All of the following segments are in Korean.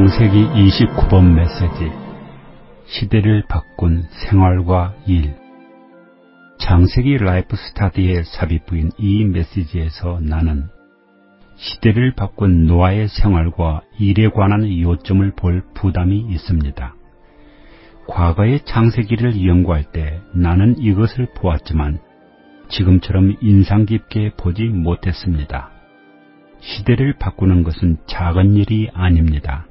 창세기 29번 메시지. 시대를 바꾼 생활과 일. 창세기 라이프 스타디의 삽입부인 이 메시지에서 나는 시대를 바꾼 노아의 생활과 일에 관한 요점을 볼 부담이 있습니다. 과거의 창세기를 연구할 때 나는 이것을 보았지만 지금처럼 인상 깊게 보지 못했습니다. 시대를 바꾸는 것은 작은 일이 아닙니다.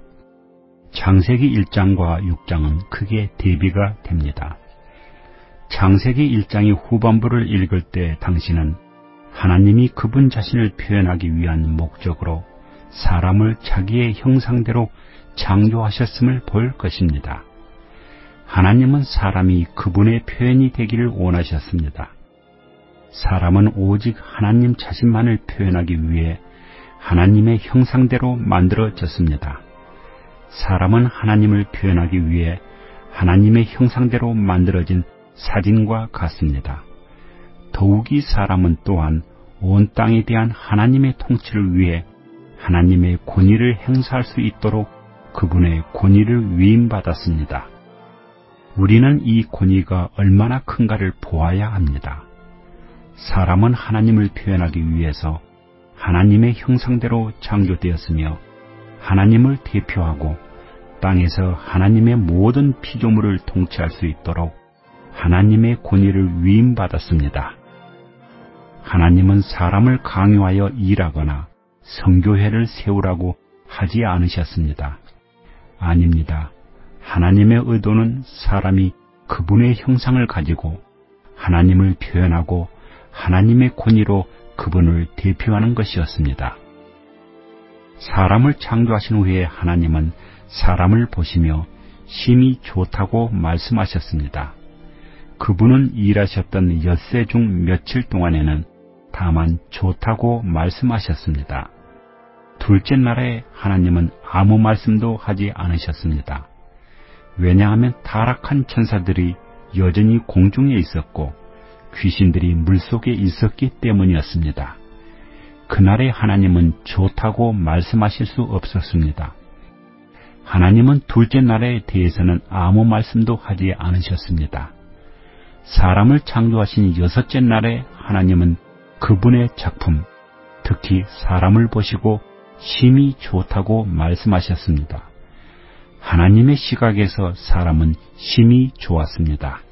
창세기 1장과 6장은 크게 대비가 됩니다. 창세기 1장의 후반부를 읽을 때 당신은 하나님이 그분 자신을 표현하기 위한 목적으로 사람을 자기의 형상대로 창조하셨음을 볼 것입니다. 하나님은 사람이 그분의 표현이 되기를 원하셨습니다. 사람은 오직 하나님 자신만을 표현하기 위해 하나님의 형상대로 만들어졌습니다. 사람은 하나님을 표현하기 위해 하나님의 형상대로 만들어진 사진과 같습니다. 더욱이 사람은 또한 온 땅에 대한 하나님의 통치를 위해 하나님의 권위를 행사할 수 있도록 그분의 권위를 위임받았습니다. 우리는 이 권위가 얼마나 큰가를 보아야 합니다. 사람은 하나님을 표현하기 위해서 하나님의 형상대로 창조되었으며 하나님을 대표하고 땅에서 하나님의 모든 피조물을 통치할 수 있도록 하나님의 권위를 위임받았습니다. 하나님은 사람을 강요하여 일하거나 선교회를 세우라고 하지 않으셨습니다. 아닙니다. 하나님의 의도는 사람이 그분의 형상을 가지고 하나님을 표현하고 하나님의 권위로 그분을 대표하는 것이었습니다. 사람을 창조하신 후에 하나님은 사람을 보시며 심히 좋다고 말씀하셨습니다. 그분은 일하셨던 엿새 중 며칠 동안에는 다만 좋다고 말씀하셨습니다. 둘째 날에 하나님은 아무 말씀도 하지 않으셨습니다. 왜냐하면 타락한 천사들이 여전히 공중에 있었고 귀신들이 물속에 있었기 때문이었습니다. 그날에 하나님은 좋다고 말씀하실 수 없었습니다. 하나님은 둘째 날에 대해서는 아무 말씀도 하지 않으셨습니다. 사람을 창조하신 여섯째 날에 하나님은 그분의 작품, 특히 사람을 보시고 심히 좋다고 말씀하셨습니다. 하나님의 시각에서 사람은 심히 좋았습니다.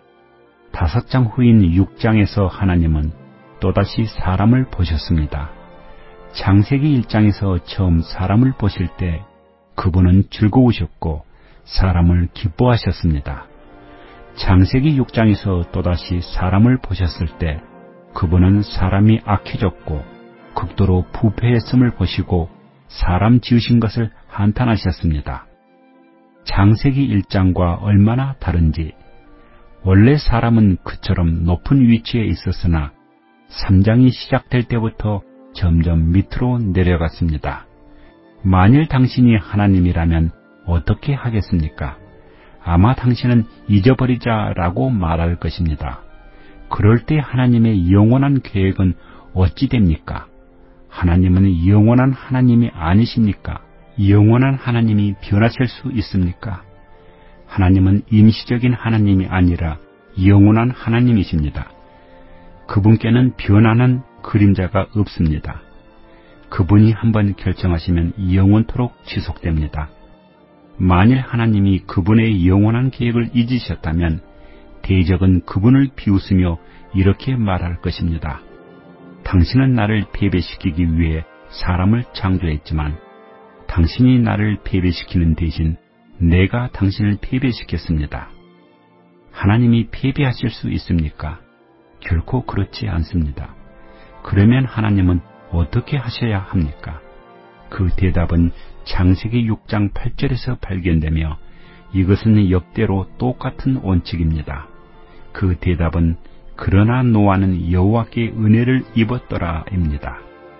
5장 후인 6장에서 하나님은 또다시 사람을 보셨습니다. 창세기 1장에서 처음 사람을 보실 때 그분은 즐거우셨고 사람을 기뻐하셨습니다. 창세기 6장에서 또다시 사람을 보셨을 때 그분은 사람이 악해졌고 극도로 부패했음을 보시고 사람 지으신 것을 한탄하셨습니다. 창세기 1장과 얼마나 다른지. 원래 사람은 그처럼 높은 위치에 있었으나 3장이 시작될 때부터 점점 밑으로 내려갔습니다. 만일 당신이 하나님이라면 어떻게 하겠습니까? 아마 당신은 잊어버리자라고 말할 것입니다. 그럴 때 하나님의 영원한 계획은 어찌 됩니까? 하나님은 영원한 하나님이 아니십니까? 영원한 하나님이 변하실 수 있습니까? 하나님은 임시적인 하나님이 아니라 영원한 하나님이십니다. 그분께는 변하는 그림자가 없습니다. 그분이 한번 결정하시면 영원토록 지속됩니다. 만일 하나님이 그분의 영원한 계획을 잊으셨다면 대적은 그분을 비웃으며 이렇게 말할 것입니다. 당신은 나를 패배시키기 위해 사람을 창조했지만 당신이 나를 패배시키는 대신 내가 당신을 패배시켰습니다. 하나님이 패배하실 수 있습니까? 결코 그렇지 않습니다. 그러면 하나님은 어떻게 하셔야 합니까? 그 대답은 창세기 6장 8절에서 발견되며 이것은 역대로 똑같은 원칙입니다. 그 대답은 그러나 노아는 여호와께 은혜를 입었더라입니다.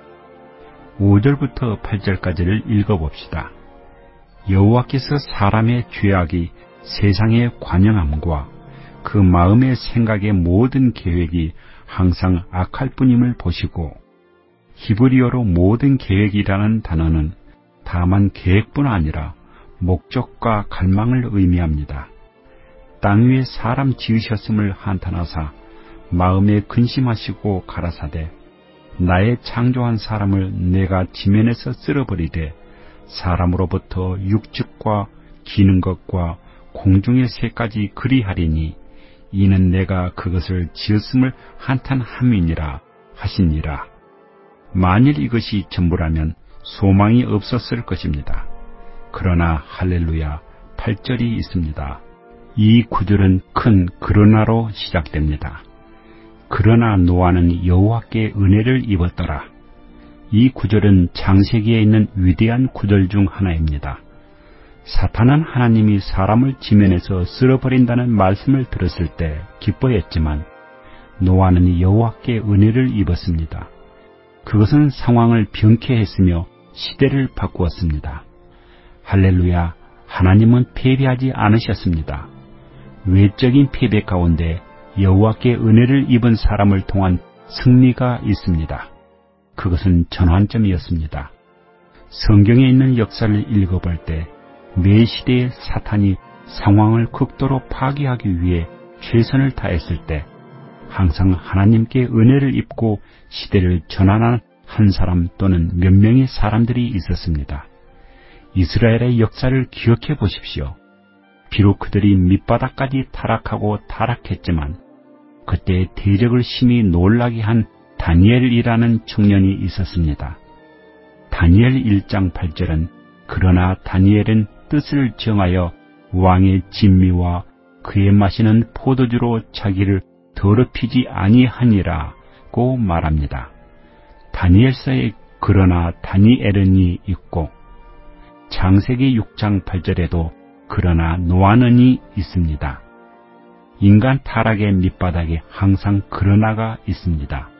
5절부터 8절까지를 읽어봅시다. 여호와께서 사람의 죄악이 세상의 관영함과 그 마음의 생각의 모든 계획이 항상 악할 뿐임을 보시고 히브리어로 모든 계획이라는 단어는 다만 계획뿐 아니라 목적과 갈망을 의미합니다. 땅 위에 사람 지으셨음을 한탄하사 마음에 근심하시고 가라사대 나의 창조한 사람을 내가 지면에서 쓸어버리되 사람으로부터 육축과 기는 것과 공중의 새까지 그리하리니 이는 내가 그것을 지었음을 한탄함이니라 하시니라. 만일 이것이 전부라면 소망이 없었을 것입니다. 그러나 할렐루야 8절이 있습니다. 이 구절은 큰 그러나로 시작됩니다. 그러나 노아는 여호와께 은혜를 입었더라. 이 구절은 창세기에 있는 위대한 구절 중 하나입니다. 사탄은 하나님이 사람을 지면에서 쓸어버린다는 말씀을 들었을 때 기뻐했지만 노아는 여호와께 은혜를 입었습니다. 그것은 상황을 병쾌했으며 시대를 바꾸었습니다. 할렐루야, 하나님은 패배하지 않으셨습니다. 외적인 패배 가운데 여호와께 은혜를 입은 사람을 통한 승리가 있습니다. 그것은 전환점이었습니다. 성경에 있는 역사를 읽어볼 때 매 시대에 사탄이 상황을 극도로 파괴하기 위해 최선을 다했을 때 항상 하나님께 은혜를 입고 시대를 전환한 한 사람 또는 몇 명의 사람들이 있었습니다. 이스라엘의 역사를 기억해 보십시오. 비록 그들이 밑바닥까지 타락했지만 그때 대적을 심히 놀라게 한 다니엘이라는 청년이 있었습니다. 다니엘 1장 8절은 그러나 다니엘은 뜻을 정하여 왕의 진미와 그의 마시는 포도주로 자기를 더럽히지 아니하니라고 말합니다. 다니엘서에 그러나 다니엘은이 있고 창세기 6장 8절에도 그러나 노아는이 있습니다. 인간 타락의 밑바닥에 항상 그러나가 있습니다.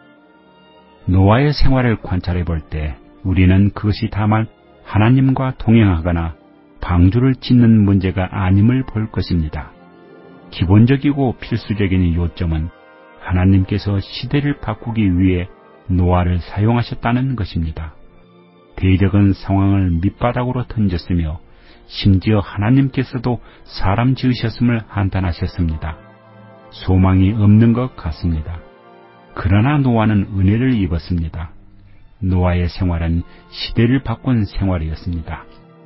노아의 생활을 관찰해 볼 때 우리는 그것이 다만 하나님과 동행하거나 방주를 짓는 문제가 아님을 볼 것입니다. 기본적이고 필수적인 요점은 하나님께서 시대를 바꾸기 위해 노아를 사용하셨다는 것입니다. 대적은 상황을 밑바닥으로 던졌으며 심지어 하나님께서도 사람 지으셨음을 한탄하셨습니다. 소망이 없는 것 같습니다. 그러나 노아는 은혜를 입었습니다. 노아의 생활은 시대를 바꾼 생활이었습니다.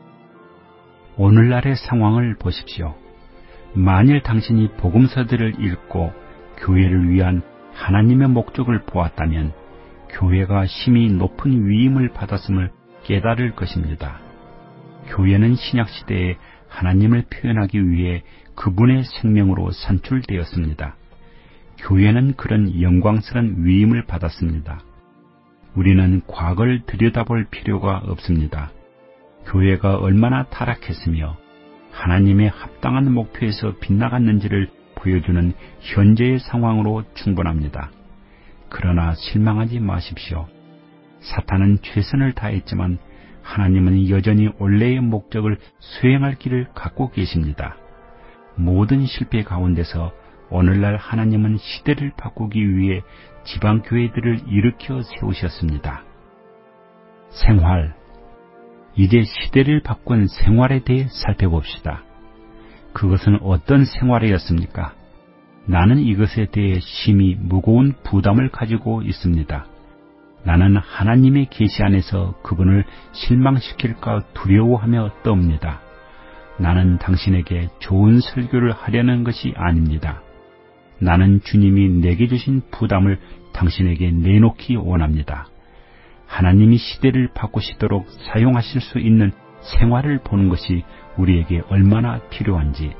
오늘날의 상황을 보십시오. 만일 당신이 복음서들을 읽고 교회를 위한 하나님의 목적을 보았다면 교회가 심히 높은 위임을 받았음을 깨달을 것입니다. 교회는 신약시대에 하나님을 표현하기 위해 그분의 생명으로 산출되었습니다. 교회는 그런 영광스러운 위임을 받았습니다. 우리는 과거를 들여다볼 필요가 없습니다. 교회가 얼마나 타락했으며 하나님의 합당한 목표에서 빗나갔는지를 보여주는 현재의 상황으로 충분합니다. 그러나 실망하지 마십시오. 사탄은 최선을 다했지만 하나님은 여전히 원래의 목적을 수행할 길을 갖고 계십니다. 모든 실패 가운데서 오늘날 하나님은 시대를 바꾸기 위해 지방교회들을 일으켜 세우셨습니다. 생활. 이제 시대를 바꾼 생활에 대해 살펴봅시다. 그것은 어떤 생활이었습니까? 나는 이것에 대해 심히 무거운 부담을 가지고 있습니다. 나는 하나님의 계시 안에서 그분을 실망시킬까 두려워하며 떱니다. 나는 당신에게 좋은 설교를 하려는 것이 아닙니다. 나는 주님이 내게 주신 부담을 당신에게 내놓기 원합니다. 하나님이 시대를 바꾸시도록 사용하실 수 있는 생활을 보는 것이 우리에게 얼마나 필요한지.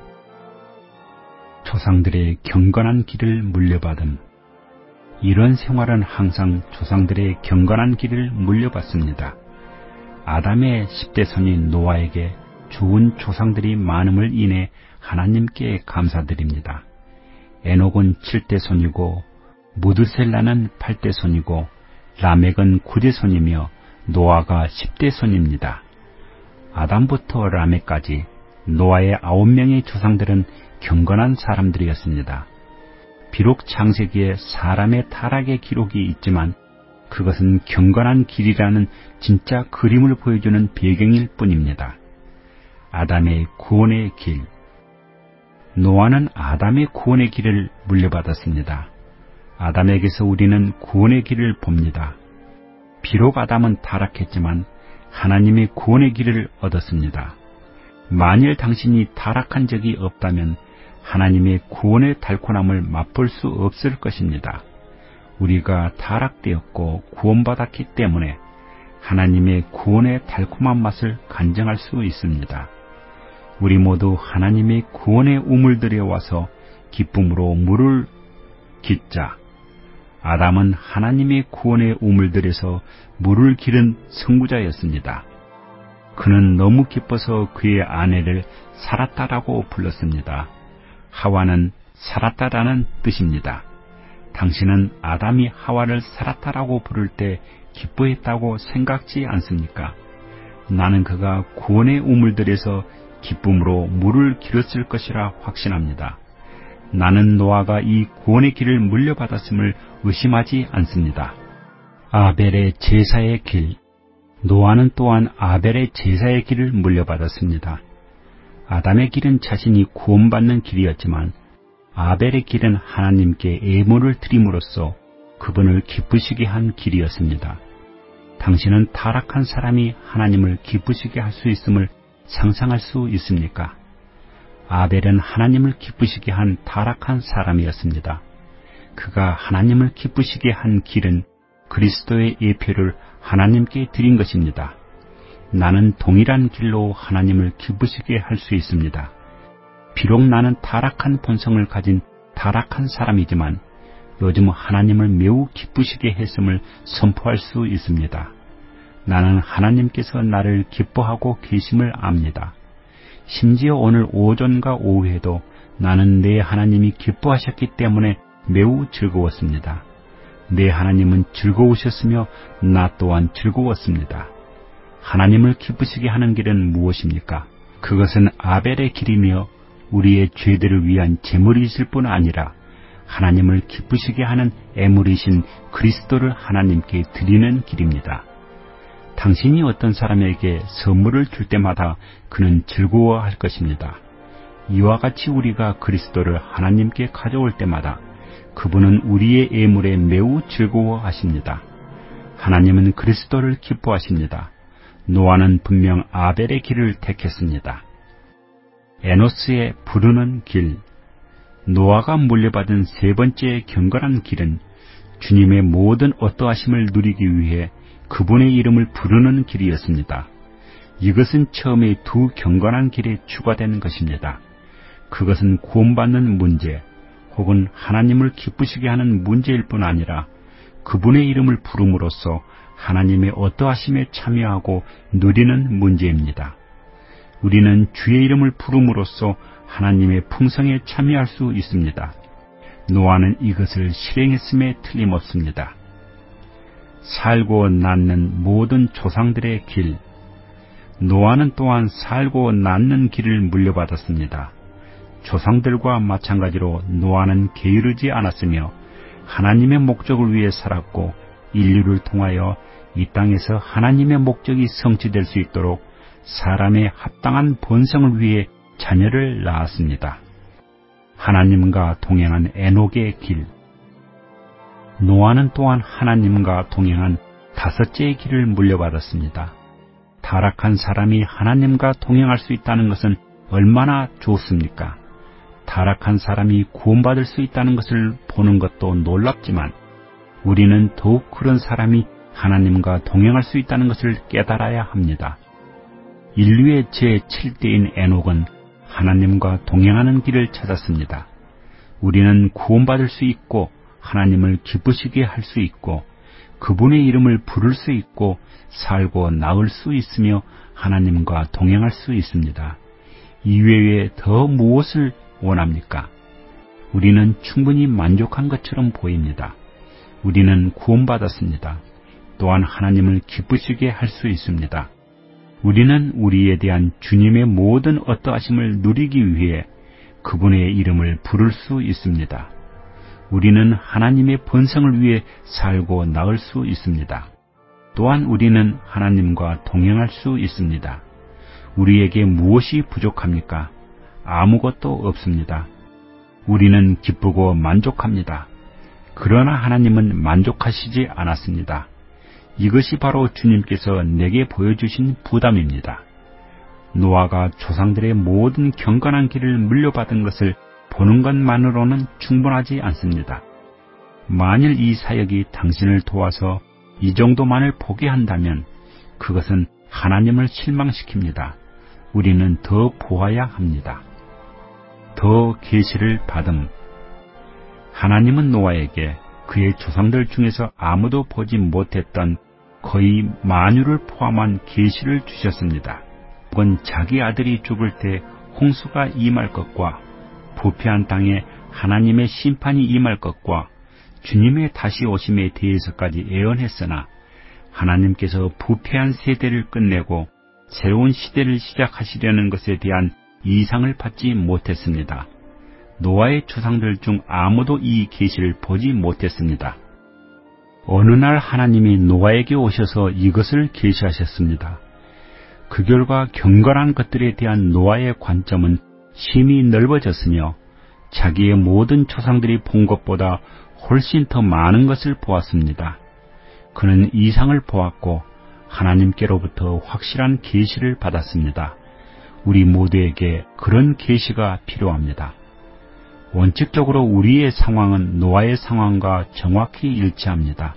조상들의 경건한 길을 물려받음. 이런 생활은 항상 조상들의 경건한 길을 물려받습니다. 아담의 10대 손인 노아에게 좋은 조상들이 많음을 인해 하나님께 감사드립니다. 에녹은 7대 손이고 무드셀라는 8대 손이고 라멕은 9대 손이며 노아가 10대 손입니다. 아담부터 라멕까지 노아의 9명의 조상들은 경건한 사람들이었습니다. 비록 창세기에 사람의 타락의 기록이 있지만 그것은 경건한 길이라는 진짜 그림을 보여주는 배경일 뿐입니다. 아담의 구원의 길. 노아는 아담의 구원의 길을 물려받았습니다. 아담에게서 우리는 구원의 길을 봅니다. 비록 아담은 타락했지만 하나님의 구원의 길을 얻었습니다. 만일 당신이 타락한 적이 없다면 하나님의 구원의 달콤함을 맛볼 수 없을 것입니다. 우리가 타락되었고 구원받았기 때문에 하나님의 구원의 달콤한 맛을 간증할 수 있습니다. 우리 모두 하나님의 구원의 우물들에 와서 기쁨으로 물을 깃자. 아담은 하나님의 구원의 우물들에서 물을 기른 선구자였습니다. 그는 너무 기뻐서 그의 아내를 살았다라고 불렀습니다. 하와는 살았다라는 뜻입니다. 당신은 아담이 하와를 살았다라고 부를 때 기뻐했다고 생각지 않습니까? 나는 그가 구원의 우물들에서 기쁨으로 물을 길었을 것이라 확신합니다. 나는 노아가 이 구원의 길을 물려받았음을 의심하지 않습니다. 아벨의 제사의 길. 노아는 또한 아벨의 제사의 길을 물려받았습니다. 아담의 길은 자신이 구원받는 길이었지만 아벨의 길은 하나님께 예물을 드림으로써 그분을 기쁘시게 한 길이었습니다. 당신은 타락한 사람이 하나님을 기쁘시게 할 수 있음을 상상할 수 있습니까? 아벨은 하나님을 기쁘시게 한 타락한 사람이었습니다. 그가 하나님을 기쁘시게 한 길은 그리스도의 예표를 하나님께 드린 것입니다. 나는 동일한 길로 하나님을 기쁘시게 할 수 있습니다. 비록 나는 타락한 본성을 가진 타락한 사람이지만 요즘 하나님을 매우 기쁘시게 했음을 선포할 수 있습니다. 나는 하나님께서 나를 기뻐하고 계심을 압니다. 심지어 오늘 오전과 오후에도 나는 내 하나님이 기뻐하셨기 때문에 매우 즐거웠습니다. 내 하나님은 즐거우셨으며 나 또한 즐거웠습니다. 하나님을 기쁘시게 하는 길은 무엇입니까? 그것은 아벨의 길이며 우리의 죄들을 위한 제물이실 뿐 아니라 하나님을 기쁘시게 하는 애물이신 그리스도를 하나님께 드리는 길입니다. 당신이 어떤 사람에게 선물을 줄 때마다 그는 즐거워할 것입니다. 이와 같이 우리가 그리스도를 하나님께 가져올 때마다 그분은 우리의 예물에 매우 즐거워하십니다. 하나님은 그리스도를 기뻐하십니다. 노아는 분명 아벨의 길을 택했습니다. 에노스의 부르는 길. 노아가 물려받은 세 번째 경건한 길은 주님의 모든 어떠하심을 누리기 위해 그분의 이름을 부르는 길이었습니다. 이것은 처음에 두 경건한 길에 추가된 것입니다. 그것은 구원받는 문제 혹은 하나님을 기쁘시게 하는 문제일 뿐 아니라 그분의 이름을 부름으로써 하나님의 어떠하심에 참여하고 누리는 문제입니다. 우리는 주의 이름을 부름으로써 하나님의 풍성에 참여할 수 있습니다. 노아는 이것을 실행했음에 틀림없습니다. 살고 낫는 모든 조상들의 길. 노아는 또한 살고 낫는 길을 물려받았습니다. 조상들과 마찬가지로 노아는 게으르지 않았으며 하나님의 목적을 위해 살았고 인류를 통하여 이 땅에서 하나님의 목적이 성취될 수 있도록 사람의 합당한 본성을 위해 자녀를 낳았습니다. 하나님과 동행한 에녹의 길. 노아는 또한 하나님과 동행한 다섯째의 길을 물려받았습니다. 타락한 사람이 하나님과 동행할 수 있다는 것은 얼마나 좋습니까? 타락한 사람이 구원받을 수 있다는 것을 보는 것도 놀랍지만 우리는 더욱 그런 사람이 하나님과 동행할 수 있다는 것을 깨달아야 합니다. 인류의 제7대인 에녹은 하나님과 동행하는 길을 찾았습니다. 우리는 구원받을 수 있고 하나님을 기쁘시게 할 수 있고 그분의 이름을 부를 수 있고 살고 나을 수 있으며 하나님과 동행할 수 있습니다. 이외에 더 무엇을 원합니까? 우리는 충분히 만족한 것처럼 보입니다. 우리는 구원받았습니다. 또한 하나님을 기쁘시게 할 수 있습니다. 우리는 우리에 대한 주님의 모든 어떠하심을 누리기 위해 그분의 이름을 부를 수 있습니다. 우리는 하나님의 본성을 위해 살고 나을 수 있습니다. 또한 우리는 하나님과 동행할 수 있습니다. 우리에게 무엇이 부족합니까? 아무것도 없습니다. 우리는 기쁘고 만족합니다. 그러나 하나님은 만족하시지 않았습니다. 이것이 바로 주님께서 내게 보여주신 부담입니다. 노아가 조상들의 모든 경건한 길을 물려받은 것을 보는 것만으로는 충분하지 않습니다. 만일 이 사역이 당신을 도와서 이 정도만을 보게 한다면 그것은 하나님을 실망시킵니다. 우리는 더 보아야 합니다. 더 계시를 받음. 하나님은 노아에게 그의 조상들 중에서 아무도 보지 못했던 거의 만유를 포함한 계시를 주셨습니다. 그건 자기 아들이 죽을 때 홍수가 임할 것과 부패한 땅에 하나님의 심판이 임할 것과 주님의 다시 오심에 대해서까지 예언했으나 하나님께서 부패한 세대를 끝내고 새로운 시대를 시작하시려는 것에 대한 이상을 받지 못했습니다. 노아의 조상들 중 아무도 이 계시를 보지 못했습니다. 어느 날 하나님이 노아에게 오셔서 이것을 계시하셨습니다. 그 결과 경건한 것들에 대한 노아의 관점은 심히 넓어졌으며 자기의 모든 조상들이 본 것보다 훨씬 더 많은 것을 보았습니다. 그는 이상을 보았고 하나님께로부터 확실한 계시를 받았습니다. 우리 모두에게 그런 계시가 필요합니다. 원칙적으로 우리의 상황은 노아의 상황과 정확히 일치합니다.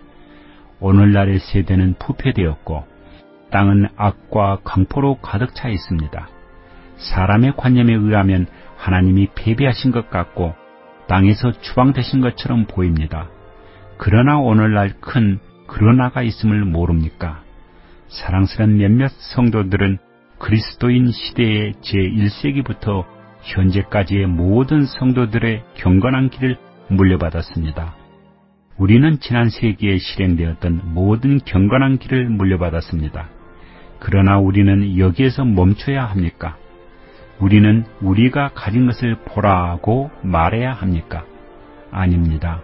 오늘날의 세대는 부패되었고 땅은 악과 강포로 가득 차 있습니다. 사람의 관념에 의하면 하나님이 패배하신 것 같고 땅에서 추방되신 것처럼 보입니다. 그러나 오늘날 큰 그러나가 있음을 모릅니까? 사랑스러운 몇몇 성도들은 그리스도인 시대의 제1세기부터 현재까지의 모든 성도들의 경건한 길을 물려받았습니다. 우리는 지난 세기에 실행되었던 모든 경건한 길을 물려받았습니다. 그러나 우리는 여기에서 멈춰야 합니까? 우리는 우리가 가진 것을 보라고 말해야 합니까? 아닙니다.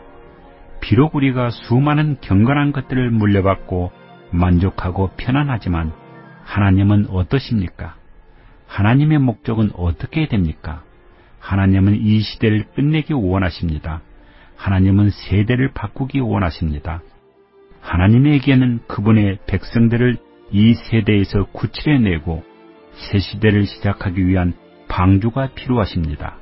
비록 우리가 수많은 경건한 것들을 물려받고 만족하고 편안하지만 하나님은 어떠십니까? 하나님의 목적은 어떻게 됩니까? 하나님은 이 시대를 끝내기 원하십니다. 하나님은 세대를 바꾸기 원하십니다. 하나님에게는 그분의 백성들을 이 세대에서 구출해내고 새 시대를 시작하기 위한 방주가 필요하십니다.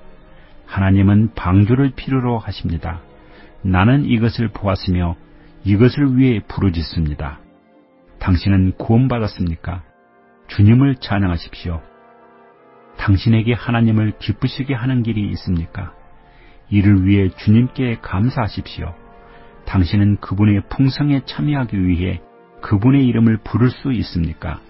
하나님은 방주를 필요로 하십니다. 나는 이것을 보았으며 이것을 위해 부르짖습니다. 당신은 구원받았습니까? 주님을 찬양하십시오. 당신에게 하나님을 기쁘시게 하는 길이 있습니까? 이를 위해 주님께 감사하십시오. 당신은 그분의 풍성에 참여하기 위해 그분의 이름을 부를 수 있습니까?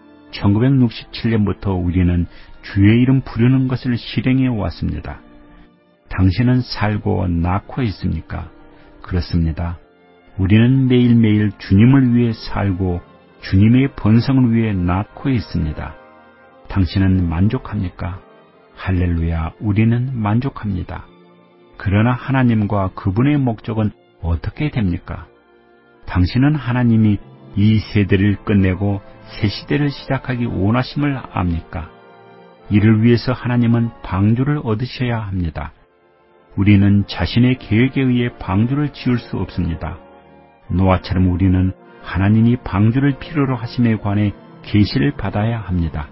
1967년부터 우리는 주의 이름 부르는 것을 실행해 왔습니다. 당신은 살고 낳고 있습니까? 그렇습니다. 우리는 매일매일 주님을 위해 살고 주님의 번성을 위해 낳고 있습니다. 당신은 만족합니까? 할렐루야, 우리는 만족합니다. 그러나 하나님과 그분의 목적은 어떻게 됩니까? 당신은 하나님이 이 세대를 끝내고 새 시대를 시작하기 원하심을 압니까? 이를 위해서 하나님은 방주를 얻으셔야 합니다. 우리는 자신의 계획에 의해 방주를 지을 수 없습니다. 노아처럼 우리는 하나님이 방주를 필요로 하심에 관해 계시를 받아야 합니다.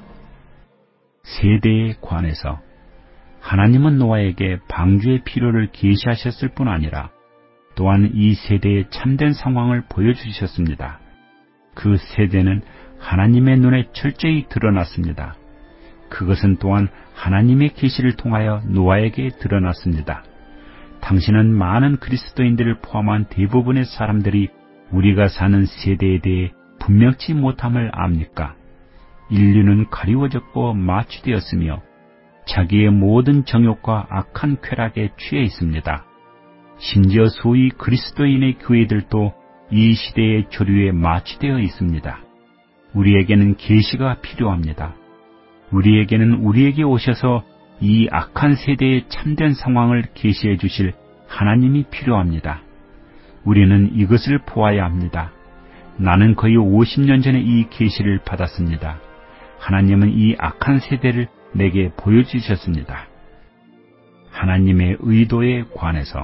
세대에 관해서 하나님은 노아에게 방주의 필요를 계시하셨을 뿐 아니라 또한 이 세대의 참된 상황을 보여주셨습니다. 그 세대는 하나님의 눈에 철저히 드러났습니다. 그것은 또한 하나님의 계시를 통하여 노아에게 드러났습니다. 당신은 많은 그리스도인들을 포함한 대부분의 사람들이 우리가 사는 세대에 대해 분명치 못함을 압니까? 인류는 가리워졌고 마취되었으며 자기의 모든 정욕과 악한 쾌락에 취해 있습니다. 심지어 소위 그리스도인의 교회들도 이 시대의 조류에 마취되어 있습니다. 우리에게는 계시가 필요합니다. 우리에게는 우리에게 오셔서 이 악한 세대의 참된 상황을 계시해 주실 하나님이 필요합니다. 우리는 이것을 보아야 합니다. 나는 거의 50년 전에 이 계시를 받았습니다. 하나님은 이 악한 세대를 내게 보여주셨습니다. 하나님의 의도에 관해서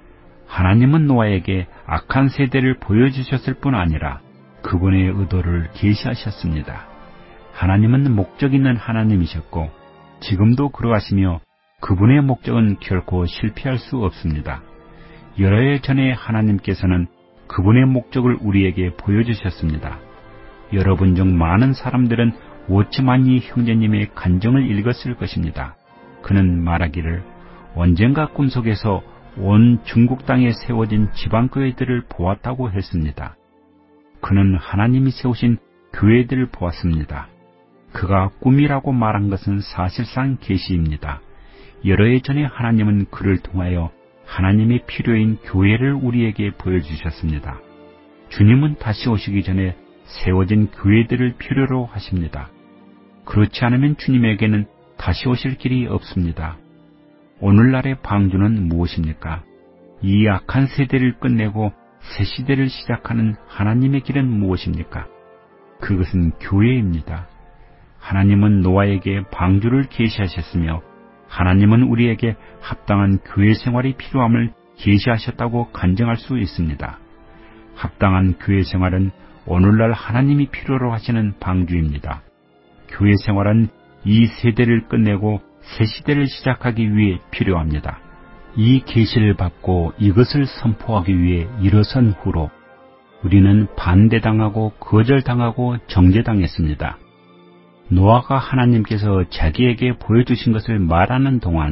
하나님은 노아에게 악한 세대를 보여주셨을 뿐 아니라 그분의 의도를 계시하셨습니다. 하나님은 목적 있는 하나님이셨고 지금도 그러하시며 그분의 목적은 결코 실패할 수 없습니다. 여러 해 전에 하나님께서는 그분의 목적을 우리에게 보여주셨습니다. 여러분 중 많은 사람들은 오츠만니 형제님의 간증을 읽었을 것입니다. 그는 말하기를 언젠가 꿈속에서 온 중국 땅에 세워진 지방교회들을 보았다고 했습니다. 그는 하나님이 세우신 교회들을 보았습니다. 그가 꿈이라고 말한 것은 사실상 계시입니다. 여러 해 전에 하나님은 그를 통하여 하나님의 필요인 교회를 우리에게 보여주셨습니다. 주님은 다시 오시기 전에 세워진 교회들을 필요로 하십니다. 그렇지 않으면 주님에게는 다시 오실 길이 없습니다. 오늘날의 방주는 무엇입니까? 이 악한 세대를 끝내고 새 시대를 시작하는 하나님의 길은 무엇입니까? 그것은 교회입니다. 하나님은 노아에게 방주를 계시하셨으며 하나님은 우리에게 합당한 교회 생활이 필요함을 계시하셨다고 간증할 수 있습니다. 합당한 교회 생활은 오늘날 하나님이 필요로 하시는 방주입니다. 교회 생활은 이 세대를 끝내고 새 시대를 시작하기 위해 필요합니다. 이 계시를 받고 이것을 선포하기 위해 일어선 후로 우리는 반대당하고 거절당하고 정죄당했습니다. 노아가 하나님께서 자기에게 보여주신 것을 말하는 동안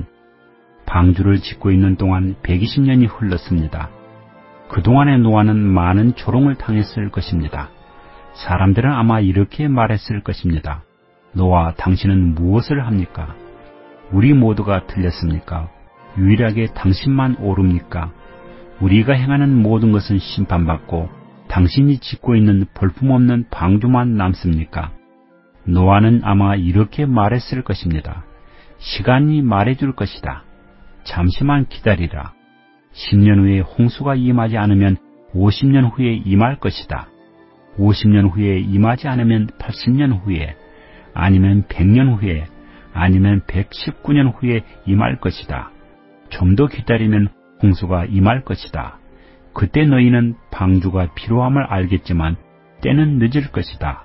방주를 짓고 있는 동안 120년이 흘렀습니다. 그동안의 노아는 많은 조롱을 당했을 것입니다. 사람들은 아마 이렇게 말했을 것입니다. 노아, 당신은 무엇을 합니까? 우리 모두가 틀렸습니까? 유일하게 당신만 옳습니까? 우리가 행하는 모든 것은 심판받고 당신이 짓고 있는 볼품없는 방주만 남습니까? 노아는 아마 이렇게 말했을 것입니다. 시간이 말해줄 것이다. 잠시만 기다리라. 10년 후에 홍수가 임하지 않으면 50년 후에 임할 것이다. 50년 후에 임하지 않으면 80년 후에, 아니면 100년 후에, 아니면 119년 후에 임할 것이다. 좀 더 기다리면 홍수가 임할 것이다. 그때 너희는 방주가 필요함을 알겠지만 때는 늦을 것이다.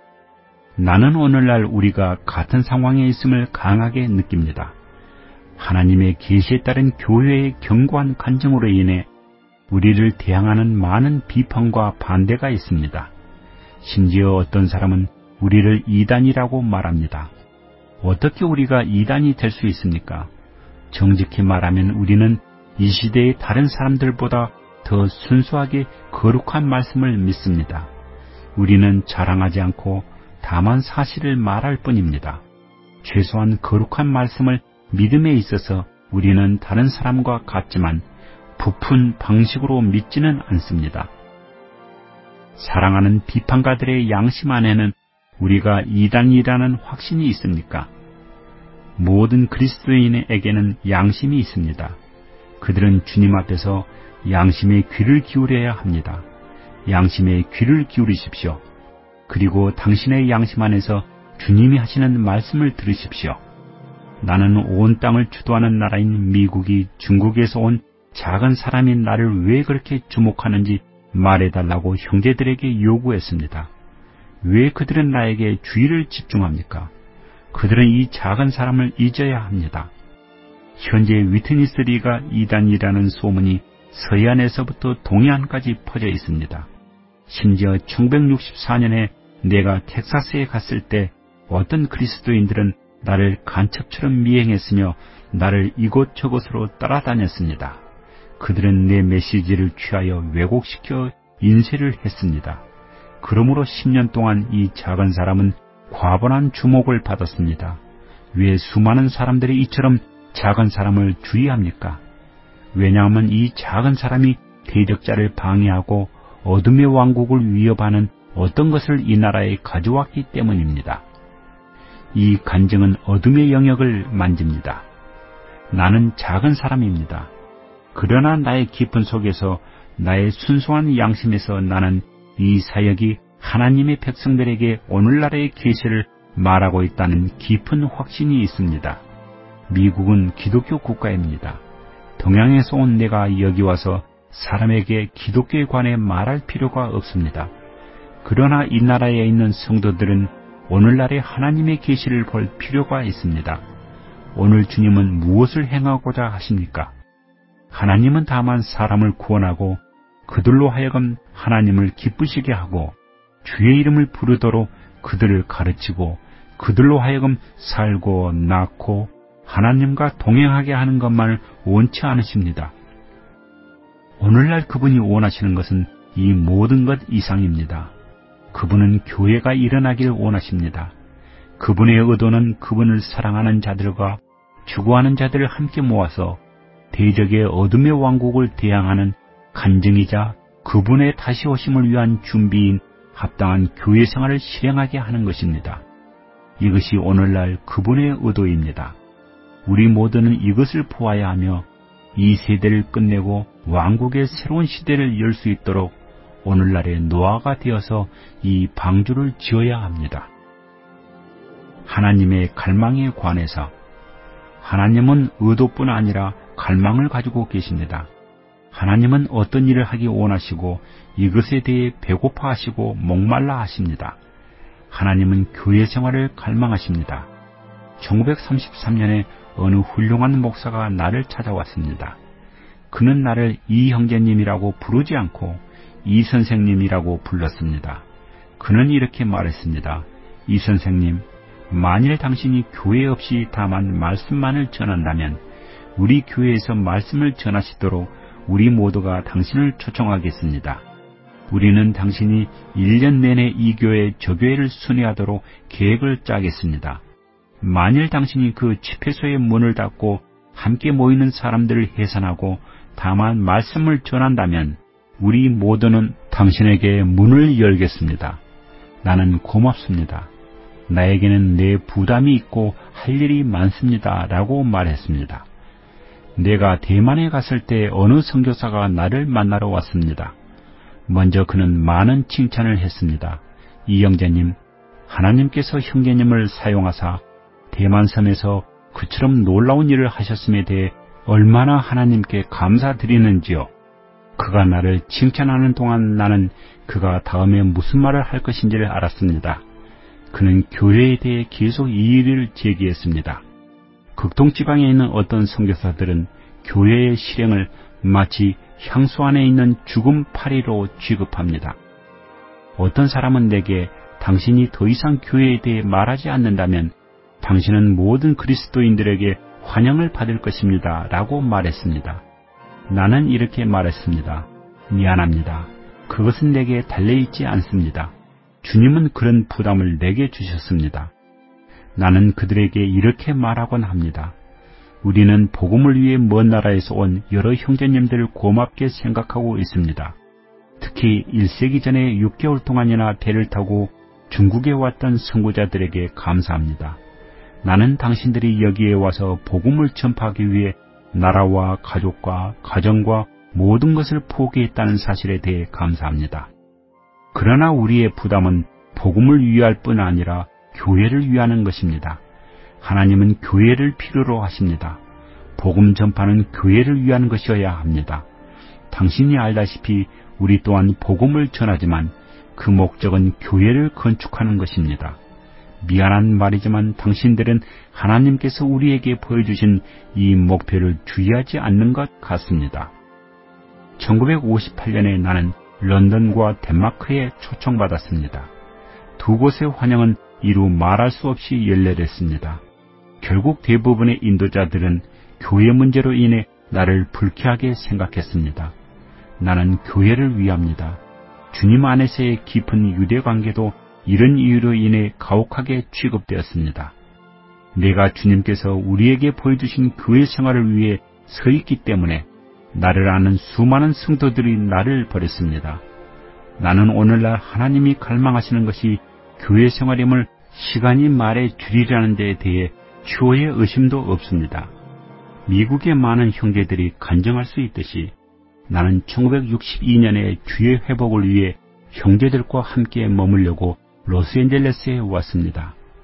나는 오늘날 우리가 같은 상황에 있음을 강하게 느낍니다. 하나님의 계시에 따른 교회의 견고한 간증으로 인해 우리를 대항하는 많은 비판과 반대가 있습니다. 심지어 어떤 사람은 우리를 이단이라고 말합니다. 어떻게 우리가 이단이 될 수 있습니까? 정직히 말하면 우리는 이 시대의 다른 사람들보다 더 순수하게 거룩한 말씀을 믿습니다. 우리는 자랑하지 않고 다만 사실을 말할 뿐입니다. 최소한 거룩한 말씀을 믿음에 있어서 우리는 다른 사람과 같지만 부푼 방식으로 믿지는 않습니다. 사랑하는 비판가들의 양심 안에는 우리가 이단이라는 확신이 있습니까? 모든 그리스도인에게는 양심이 있습니다. 그들은 주님 앞에서 양심의 귀를 기울여야 합니다. 양심의 귀를 기울이십시오. 그리고 당신의 양심 안에서 주님이 하시는 말씀을 들으십시오. 나는 온 땅을 주도하는 나라인 미국이 중국에서 온 작은 사람인 나를 왜 그렇게 주목하는지 말해달라고 형제들에게 요구했습니다. 왜 그들은 나에게 주의를 집중합니까? 그들은 이 작은 사람을 잊어야 합니다. 현재 위트니스리가 이단이라는 소문이 서해안에서부터 동해안까지 퍼져 있습니다. 심지어 1964년에 내가 텍사스에 갔을 때 어떤 그리스도인들은 나를 간첩처럼 미행했으며 나를 이곳저곳으로 따라다녔습니다. 그들은 내 메시지를 취하여 왜곡시켜 인쇄를 했습니다. 그러므로 10년 동안 이 작은 사람은 과분한 주목을 받았습니다. 왜 수많은 사람들이 이처럼 작은 사람을 주의합니까? 왜냐하면 이 작은 사람이 대적자를 방해하고 어둠의 왕국을 위협하는 어떤 것을 이 나라에 가져왔기 때문입니다. 이 간증은 어둠의 영역을 만집니다. 나는 작은 사람입니다. 그러나 나의 깊은 속에서 나의 순수한 양심에서 나는 이 사역이 하나님의 백성들에게 오늘날의 계시를 말하고 있다는 깊은 확신이 있습니다. 미국은 기독교 국가입니다. 동양에서 온 내가 여기 와서 사람에게 기독교에 관해 말할 필요가 없습니다. 그러나 이 나라에 있는 성도들은 오늘날의 하나님의 계시를 볼 필요가 있습니다. 오늘 주님은 무엇을 행하고자 하십니까? 하나님은 다만 사람을 구원하고 그들로 하여금 하나님을 기쁘시게 하고 주의 이름을 부르도록 그들을 가르치고 그들로 하여금 살고 낳고 하나님과 동행하게 하는 것만을 원치 않으십니다. 오늘날 그분이 원하시는 것은 이 모든 것 이상입니다. 그분은 교회가 일어나기를 원하십니다. 그분의 의도는 그분을 사랑하는 자들과 추구하는 자들을 함께 모아서 대적의 어둠의 왕국을 대항하는 간증이자 그분의 다시 오심을 위한 준비인 합당한 교회 생활을 실행하게 하는 것입니다. 이것이 오늘날 그분의 의도입니다. 우리 모두는 이것을 보아야 하며 이 세대를 끝내고 왕국의 새로운 시대를 열 수 있도록 오늘날의 노아가 되어서 이 방주를 지어야 합니다. 하나님의 갈망에 관해서 하나님은 의도뿐 아니라 갈망을 가지고 계십니다. 하나님은 어떤 일을 하기 원하시고 이것에 대해 배고파하시고 목말라 하십니다. 하나님은 교회 생활을 갈망하십니다. 1933년에 어느 훌륭한 목사가 나를 찾아왔습니다. 그는 나를 이 형제님이라고 부르지 않고 이 선생님이라고 불렀습니다. 그는 이렇게 말했습니다. 이 선생님, 만일 당신이 교회 없이 다만 말씀만을 전한다면 우리 교회에서 말씀을 전하시도록 우리 모두가 당신을 초청하겠습니다. 우리는 당신이 1년 내내 이 교회 저 교회를 순회하도록 계획을 짜겠습니다. 만일 당신이 그 집회소의 문을 닫고 함께 모이는 사람들을 해산하고 다만 말씀을 전한다면 우리 모두는 당신에게 문을 열겠습니다. 나는 고맙습니다. 나에게는 내 부담이 있고 할 일이 많습니다. 라고 말했습니다. 내가 대만에 갔을 때 어느 선교사가 나를 만나러 왔습니다. 먼저 그는 많은 칭찬을 했습니다. 이 형제님, 하나님께서 형제님을 사용하사 대만섬에서 그처럼 놀라운 일을 하셨음에 대해 얼마나 하나님께 감사드리는지요. 그가 나를 칭찬하는 동안 나는 그가 다음에 무슨 말을 할 것인지를 알았습니다. 그는 교회에 대해 계속 이의를 제기했습니다. 극동지방에 있는 어떤 선교사들은 교회의 실행을 마치 향수 안에 있는 죽은 파리로 취급합니다. 어떤 사람은 내게 당신이 더 이상 교회에 대해 말하지 않는다면 당신은 모든 그리스도인들에게 환영을 받을 것입니다. 라고 말했습니다. 나는 이렇게 말했습니다. 미안합니다. 그것은 내게 달려있지 않습니다. 주님은 그런 부담을 내게 주셨습니다. 나는 그들에게 이렇게 말하곤 합니다. 우리는 복음을 위해 먼 나라에서 온 여러 형제님들을 고맙게 생각하고 있습니다. 특히 1세기 전에 6개월 동안이나 배를 타고 중국에 왔던 선구자들에게 감사합니다. 나는 당신들이 여기에 와서 복음을 전파하기 위해 나라와 가족과 가정과 모든 것을 포기했다는 사실에 대해 감사합니다. 그러나 우리의 부담은 복음을 위할 뿐 아니라 교회를 위하는 것입니다. 하나님은 교회를 필요로 하십니다. 복음 전파는 교회를 위한 것이어야 합니다. 당신이 알다시피 우리 또한 복음을 전하지만 그 목적은 교회를 건축하는 것입니다. 미안한 말이지만 당신들은 하나님께서 우리에게 보여주신 이 목표를 주의하지 않는 것 같습니다. 1958년에 나는 런던과 덴마크에 초청받았습니다. 두 곳의 환영은 이루 말할 수 없이 열렬했습니다. 결국 대부분의 인도자들은 교회 문제로 인해 나를 불쾌하게 생각했습니다. 나는 교회를 위합니다. 주님 안에서의 깊은 유대관계도 이런 이유로 인해 가혹하게 취급되었습니다. 내가 주님께서 우리에게 보여주신 교회 생활을 위해 서 있기 때문에 나를 아는 수많은 성도들이 나를 버렸습니다. 나는 오늘날 하나님이 갈망하시는 것이 교회 생활임을 시간이 말해 주리라는 데에 대해 추호의 의심도 없습니다. 미국의 많은 형제들이 간증할 수 있듯이 나는 1962년에 주의 회복을 위해 형제들과 함께 머물려고 로스앤젤레스에 왔습니다.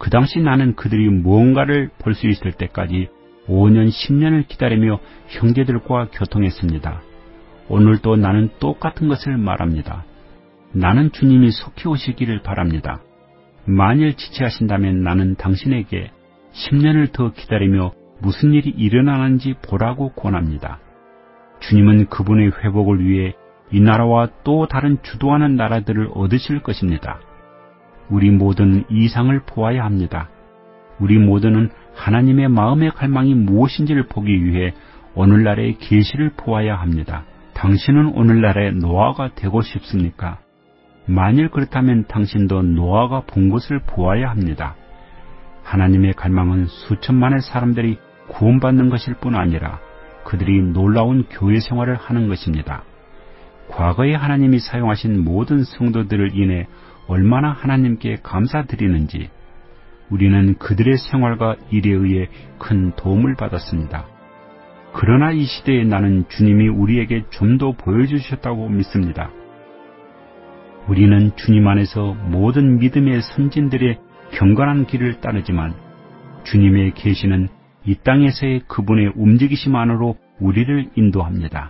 그 당시 나는 그들이 무언가를 볼 수 있을 때까지 5년, 10년을 기다리며 형제들과 교통했습니다. 오늘도 나는 똑같은 것을 말합니다. 나는 주님이 속히 오시기를 바랍니다. 만일 지체하신다면 나는 당신에게 10년을 더 기다리며 무슨 일이 일어나는지 보라고 권합니다. 주님은 그분의 회복을 위해 이 나라와 또 다른 주도하는 나라들을 얻으실 것입니다. 우리 모두는 이 상을 보아야 합니다. 우리 모두는 하나님의 마음의 갈망이 무엇인지를 보기 위해 오늘날의 계시를 보아야 합니다. 당신은 오늘날의 노아가 되고 싶습니까? 만일 그렇다면 당신도 노아가 본 것을 보아야 합니다. 하나님의 갈망은 수천만의 사람들이 구원받는 것일 뿐 아니라 그들이 놀라운 교회 생활을 하는 것입니다. 과거에 하나님이 사용하신 모든 성도들을 인해 얼마나 하나님께 감사드리는지 우리는 그들의 생활과 일에 의해 큰 도움을 받았습니다. 그러나 이 시대에 나는 주님이 우리에게 좀 더 보여주셨다고 믿습니다. 우리는 주님 안에서 모든 믿음의 선진들의 경건한 길을 따르지만 주님의 계시는 이 땅에서의 그분의 움직이심 안으로 우리를 인도합니다.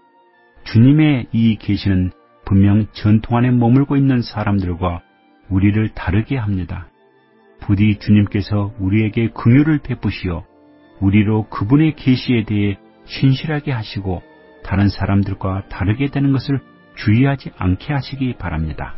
주님의 이 계시는 분명 전통 안에 머물고 있는 사람들과 우리를 다르게 합니다. 부디 주님께서 우리에게 긍휼을 베푸시어 우리로 그분의 계시에 대해 신실하게 하시고 다른 사람들과 다르게 되는 것을 주의하지 않게 하시기 바랍니다.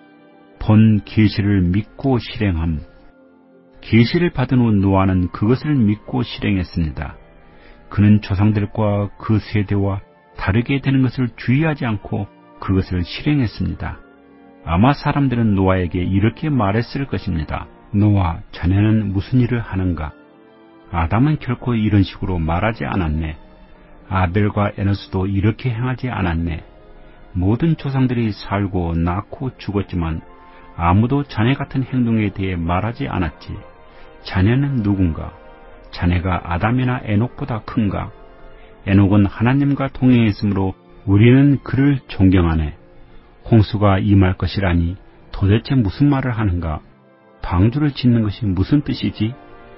본 계시를 믿고 실행함. 계시를 받은 후 노아는 그것을 믿고 실행했습니다. 그는 조상들과 그 세대와 다르게 되는 것을 주의하지 않고 그것을 실행했습니다. 아마 사람들은 노아에게 이렇게 말했을 것입니다. 노아, 자네는 무슨 일을 하는가? 아담은 결코 이런 식으로 말하지 않았네. 아벨과 에노스도 이렇게 행하지 않았네. 모든 조상들이 살고 낳고 죽었지만 아무도 자네 같은 행동에 대해 말하지 않았지. 자네는 누군가? 자네가 아담이나 에녹보다 큰가? 에녹은 하나님과 동행했으므로 우리는 그를 존경하네. 홍수가 임할 것이라니 도대체 무슨 말을 하는가? 방주를 짓는 것이 무슨 뜻이지?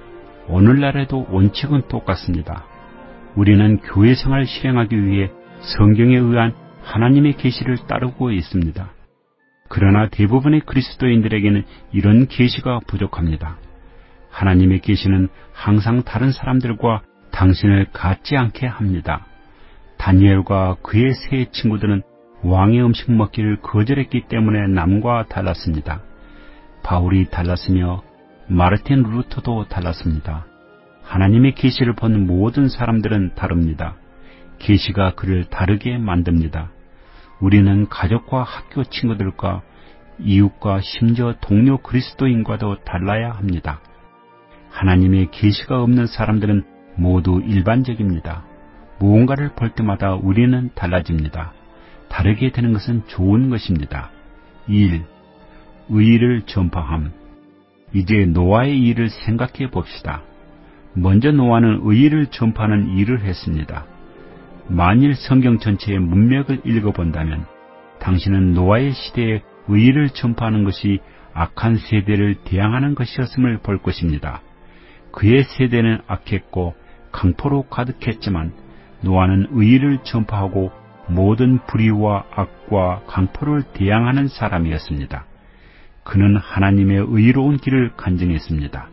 오늘날에도 원칙은 똑같습니다. 우리는 교회 생활을 실행하기 위해 성경에 의한 하나님의 계시를 따르고 있습니다. 그러나 대부분의 그리스도인들에게는 이런 계시가 부족합니다. 하나님의 계시는 항상 다른 사람들과 당신을 같지 않게 합니다. 다니엘과 그의 세 친구들은 왕의 음식 먹기를 거절했기 때문에 남과 달랐습니다. 바울이 달랐으며 마르틴 루터도 달랐습니다. 하나님의 계시를 본 모든 사람들은 다릅니다. 계시가 그를 다르게 만듭니다. 우리는 가족과 학교 친구들과 이웃과 심지어 동료 그리스도인과도 달라야 합니다. 하나님의 계시가 없는 사람들은 모두 일반적입니다. 무언가를 볼 때마다 우리는 달라집니다. 다르게 되는 것은 좋은 것입니다. 1. 의의를 전파함. 이제 노아의 일을 생각해 봅시다. 먼저 노아는 의의를 전파하는 일을 했습니다. 만일 성경 전체의 문맥을 읽어본다면 당신은 노아의 시대에 의의를 전파하는 것이 악한 세대를 대항하는 것이었음을 볼 것입니다. 그의 세대는 악했고 강포로 가득했지만 노아는 의의를 전파하고 모든 불의와 악과 강포를 대항하는 사람이었습니다. 그는 하나님의 의로운 길을 간증했습니다.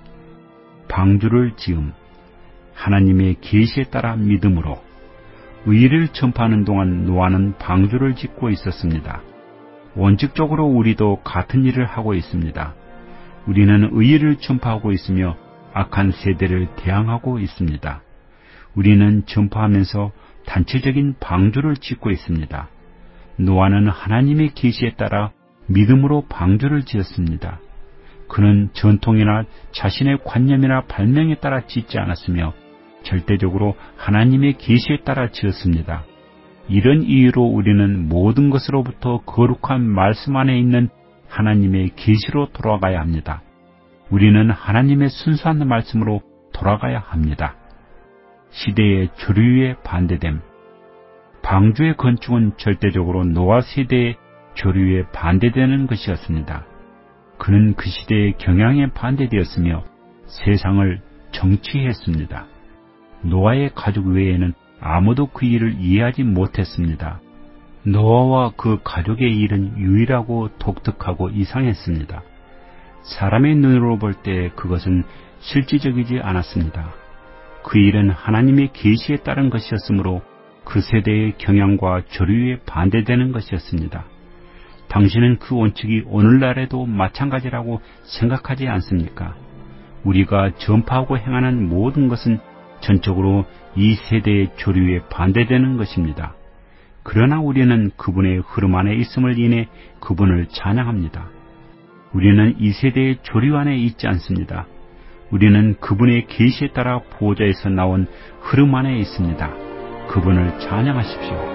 방주를 지음. 하나님의 계시에 따라 믿음으로 의의를 전파하는 동안 노아는 방주를 짓고 있었습니다. 원칙적으로 우리도 같은 일을 하고 있습니다. 우리는 의의를 전파하고 있으며 악한 세대를 대항하고 있습니다. 우리는 전파하면서 단체적인 방주를 짓고 있습니다. 노아는 하나님의 계시에 따라 믿음으로 방주를 지었습니다. 그는 전통이나 자신의 관념이나 발명에 따라 짓지 않았으며 절대적으로 하나님의 계시에 따라 지었습니다. 이런 이유로 우리는 모든 것으로부터 거룩한 말씀 안에 있는 하나님의 계시로 돌아가야 합니다. 우리는 하나님의 순수한 말씀으로 돌아가야 합니다. 시대의 조류에 반대됨. 방주의 건축은 절대적으로 노아 세대의 조류에 반대되는 것이었습니다. 그는 그 시대의 경향에 반대되었으며 세상을 정치했습니다. 노아의 가족 외에는 아무도 그 일을 이해하지 못했습니다. 노아와 그 가족의 일은 유일하고 독특하고 이상했습니다. 사람의 눈으로 볼 때 그것은 실질적이지 않았습니다. 그 일은 하나님의 계시에 따른 것이었으므로 그 세대의 경향과 조류에 반대되는 것이었습니다. 당신은 그 원칙이 오늘날에도 마찬가지라고 생각하지 않습니까? 우리가 전파하고 행하는 모든 것은 전적으로 이 세대의 조류에 반대되는 것입니다. 그러나 우리는 그분의 흐름 안에 있음을 인해 그분을 찬양합니다. 우리는 이 세대의 조류 안에 있지 않습니다. 우리는 그분의 계시에 따라 보좌에서 나온 흐름 안에 있습니다. 그분을 찬양하십시오.